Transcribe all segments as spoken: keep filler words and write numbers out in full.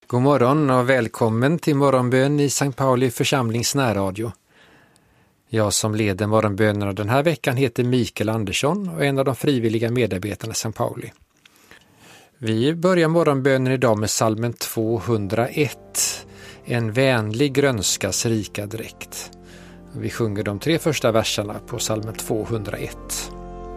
God morgon och välkommen till morgonbön i Sankt Pauli församlings närradio. Jag som leder morgonbönerna den här veckan heter Mikael Andersson och är en av de frivilliga medarbetarna i Sankt Pauli. Vi börjar morgonbönen idag med psalmen tvåhundraett, en vänlig grönskas rika dräkt. Vi sjunger de tre första verserna på psalmen tvåhundraett.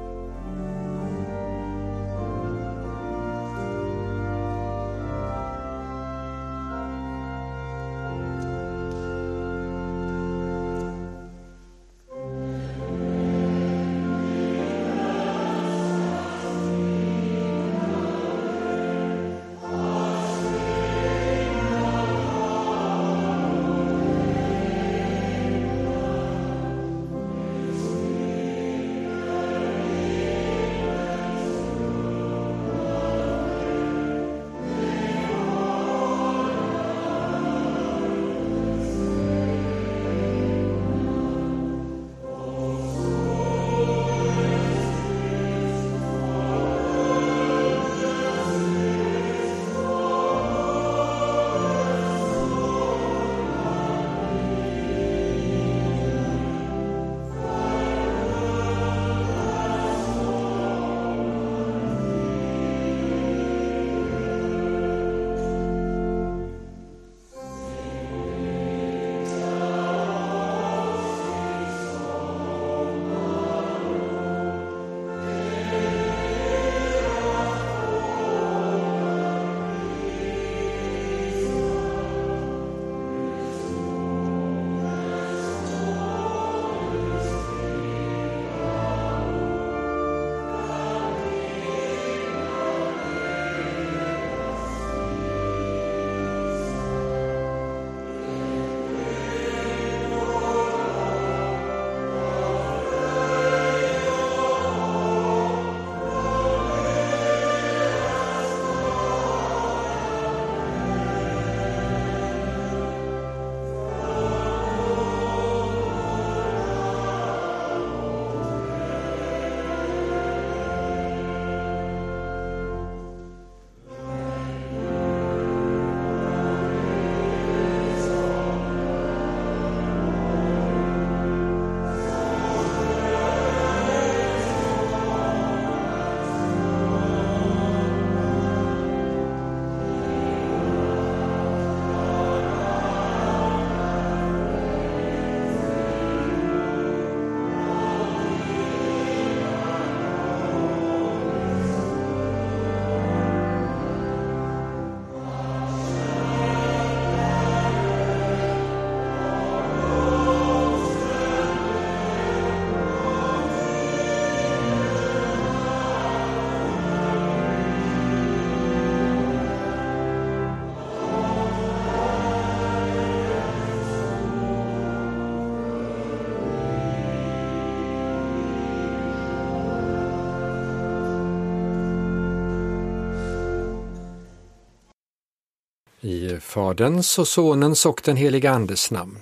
I Faderns och Sonens och den heliga Andes namn.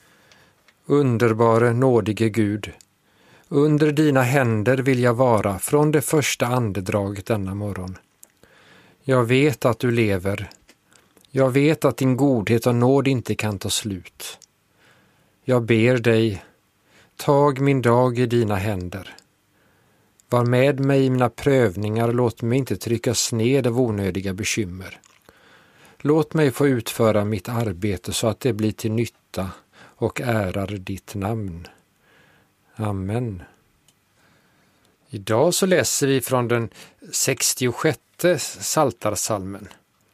Underbare nådige Gud, under dina händer vill jag vara från det första andedraget denna morgon. Jag vet att du lever. Jag vet att din godhet och nåd inte kan ta slut. Jag ber dig, tag min dag i dina händer. Var med mig i mina prövningar, låt mig inte tryckas ned av onödiga bekymmer. Låt mig få utföra mitt arbete så att det blir till nytta och ärar ditt namn. Amen. Idag så läser vi från den sextiosjätte psaltarpsalmen.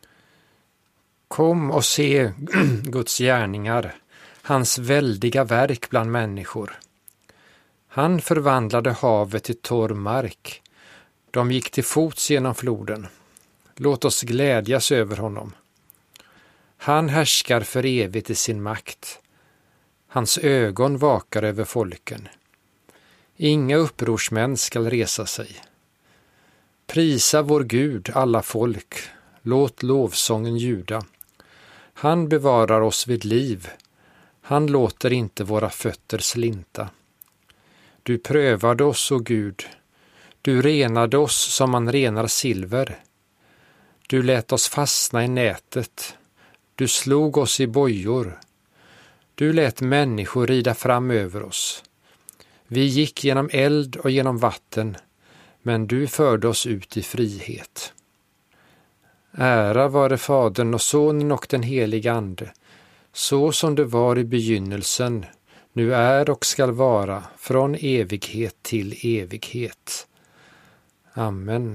Kom och se Guds gärningar, hans väldiga verk bland människor. Han förvandlade havet till torr mark. De gick till fots genom floden. Låt oss glädjas över honom. Han härskar för evigt i sin makt. Hans ögon vakar över folken. Inga upprorsmän skall resa sig. Prisa vår Gud, alla folk. Låt lovsången ljuda. Han bevarar oss vid liv. Han låter inte våra fötter slinta. Du prövade oss, o Gud. Du renade oss som man renar silver. Du lät oss fastna i nätet. Du slog oss i bojor. Du lät människor rida fram över oss. Vi gick genom eld och genom vatten, men du förde oss ut i frihet. Ära vare Fadern och Sonen och den helige Ande, så som det var i begynnelsen, nu är och skall vara, från evighet till evighet. Amen.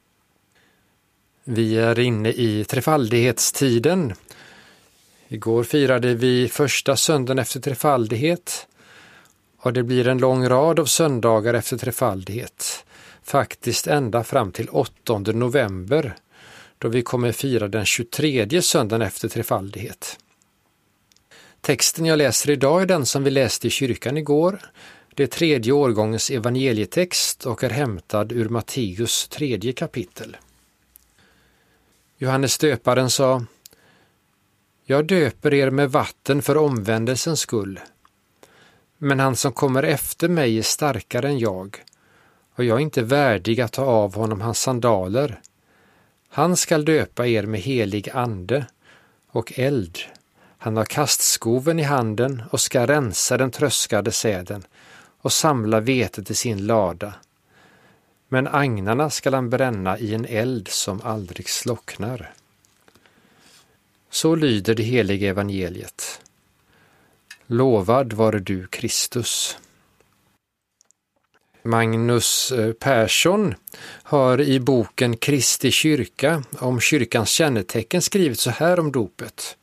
Vi är inne i trefaldighetstiden. Igår firade vi första söndagen efter trefaldighet, och det blir en lång rad av söndagar efter trefaldighet. Faktiskt ända fram till åttonde november, då vi kommer fira den tjugotredje söndagen efter trefaldighet. Texten jag läser idag är den som vi läste i kyrkan igår. Det är tredje årgångens evangelietext och är hämtad ur Matteus tredje kapitel. Johannes döparen sa: Jag döper er med vatten för omvändelsens skull. Men han som kommer efter mig är starkare än jag, och jag är inte värdig att ta av honom hans sandaler. Han skall döpa er med helig ande och eld. Han har kastskoven i handen och ska rensa den tröskade säden och samla vetet i sin lada. Men agnarna skall han bränna i en eld som aldrig slocknar. Så lyder det heliga evangeliet. Lovad vare du, Kristus. Magnus Persson har i boken Kristi kyrka om kyrkans kännetecken skrivit så här om dopet.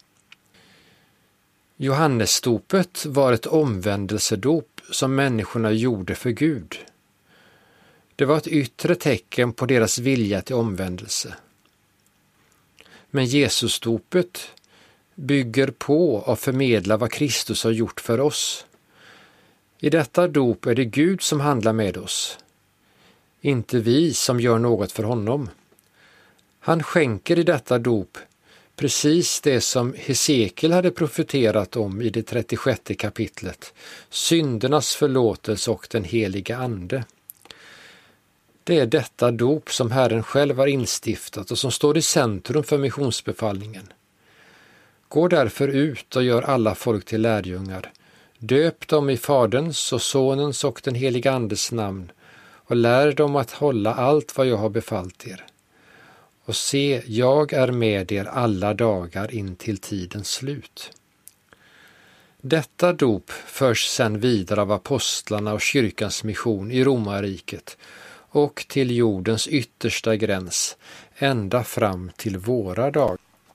Johannesdopet var ett omvändelsedop som människorna gjorde för Gud. Det var ett yttre tecken på deras vilja till omvändelse. Men Jesusdopet bygger på och förmedlar vad Kristus har gjort för oss. I detta dop är det Gud som handlar med oss, inte vi som gör något för honom. Han skänker i detta dop precis det som Hesekiel hade profeterat om i det trettiosjätte kapitlet, syndernas förlåtelse och den heliga ande. Det är detta dop som Herren själv har instiftat och som står i centrum för missionsbefallningen. Gå därför ut och gör alla folk till lärjungar. Döp dem i Faderns och Sonens och den heliga Andes namn och lär dem att hålla allt vad jag har befallt er. Och se, jag är med er alla dagar in till tidens slut. Detta dop förs sedan vidare av apostlarna och kyrkans mission i Romarriket och till jordens yttersta gräns, ända fram till våra dagar.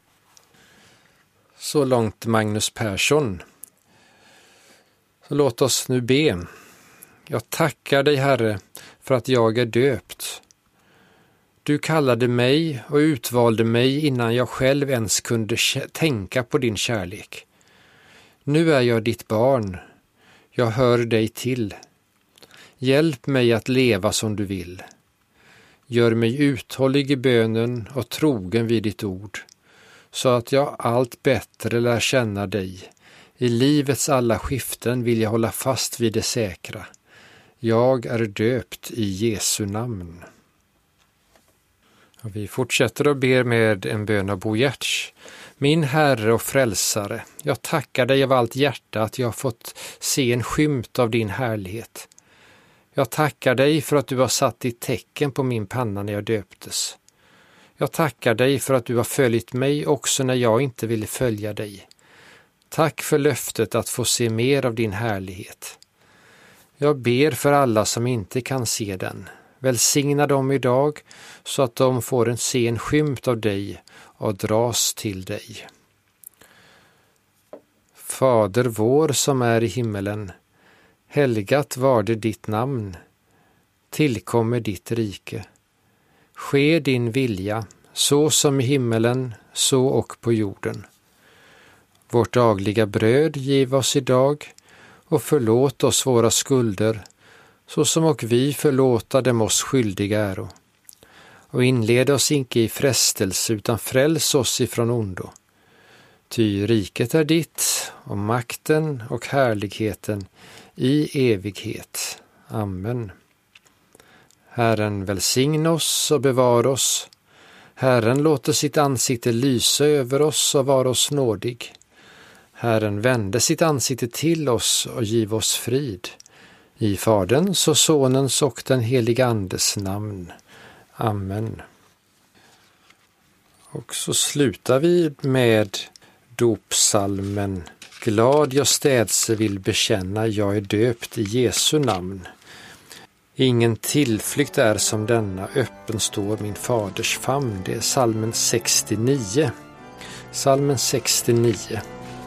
Så långt Magnus Persson. Så låt oss nu be. Jag tackar dig, Herre, för att jag är döpt. Du kallade mig och utvalde mig innan jag själv ens kunde tänka på din kärlek. Nu är jag ditt barn. Jag hör dig till. Hjälp mig att leva som du vill. Gör mig uthållig i bönen och trogen vid ditt ord, så att jag allt bättre lär känna dig. I livets alla skiften vill jag hålla fast vid det säkra. Jag är döpt i Jesu namn. Och vi fortsätter och ber med en bön av Bo Giertz. Min Herre och frälsare, jag tackar dig av allt hjärta att jag har fått se en skymt av din härlighet. Jag tackar dig för att du har satt ditt tecken på min panna när jag döptes. Jag tackar dig för att du har följt mig också när jag inte ville följa dig. Tack för löftet att få se mer av din härlighet. Jag ber för alla som inte kan se den. Välsigna dem idag så att de får en se en skymt av dig och dras till dig. Fader vår som är i himmelen, helgat varde ditt namn. Tillkommer ditt rike. Ske din vilja, så som i himmelen, så och på jorden. Vårt dagliga bröd giv oss idag och förlåt oss våra skulder, så som och vi förlåta dem oss skyldiga äro. Och inled oss inte i frestelse, utan fräls oss ifrån ondo. Ty riket är ditt, och makten och härligheten i evighet. Amen. Herren välsigna oss och bevara oss. Herren låter sitt ansikte lysa över oss och vara oss nådig. Herren vände sitt ansikte till oss och giv oss frid. I Faderns och Sonens och den heliga Andes namn. Amen. Och så slutar vi med dopsalmen. Glad jag städse vill bekänna, jag är döpt i Jesu namn. Ingen tillflykt är som denna, öppen står min faders famn. Det är psalmen sextionio. Psalmen sextionio.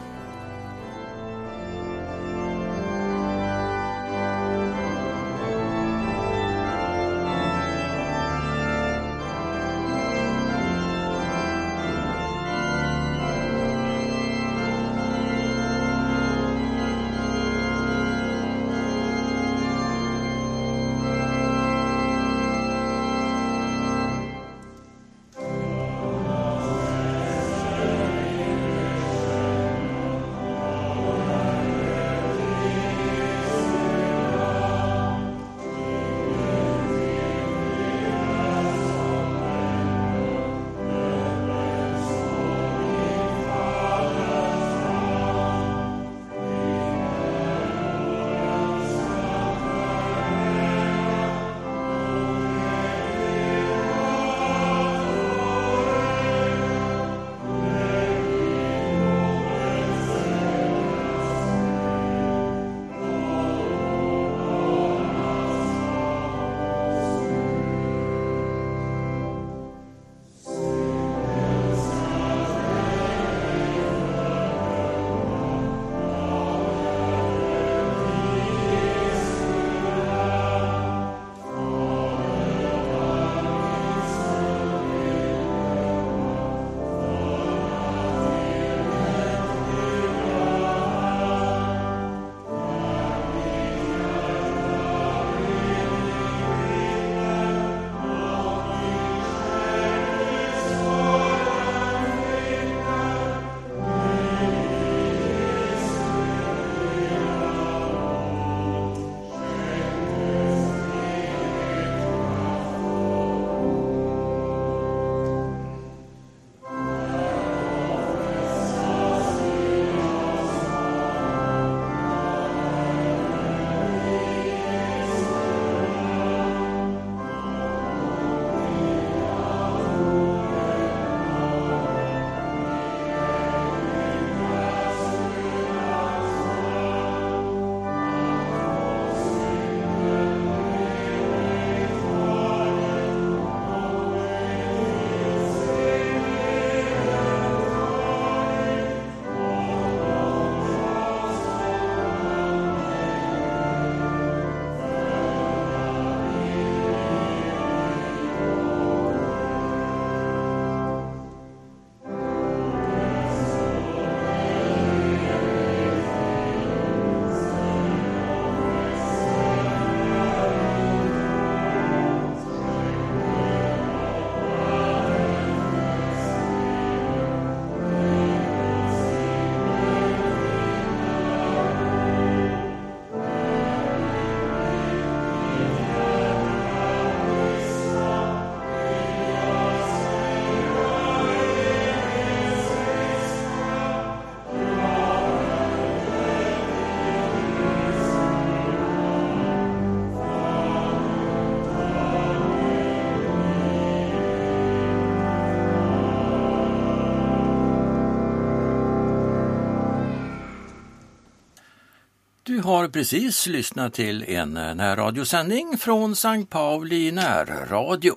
Du har precis lyssnat till en närradiosändning från Sankt Pauli närradio.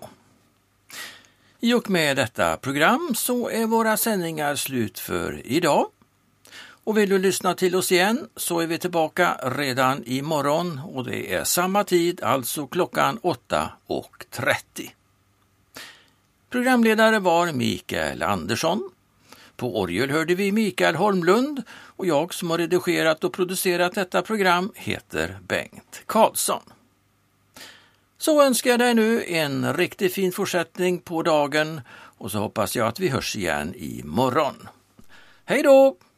I och med detta program så är våra sändningar slut för idag. Och vill du lyssna till oss igen så är vi tillbaka redan imorgon och det är samma tid, alltså klockan åtta och trettio. Programledare var Mikael Andersson. På orgel hörde vi Mikael Holmlund och jag som har redigerat och producerat detta program heter Bengt Karlsson. Så önskar jag dig nu en riktigt fin fortsättning på dagen och så hoppas jag att vi hörs igen imorgon. Hej då!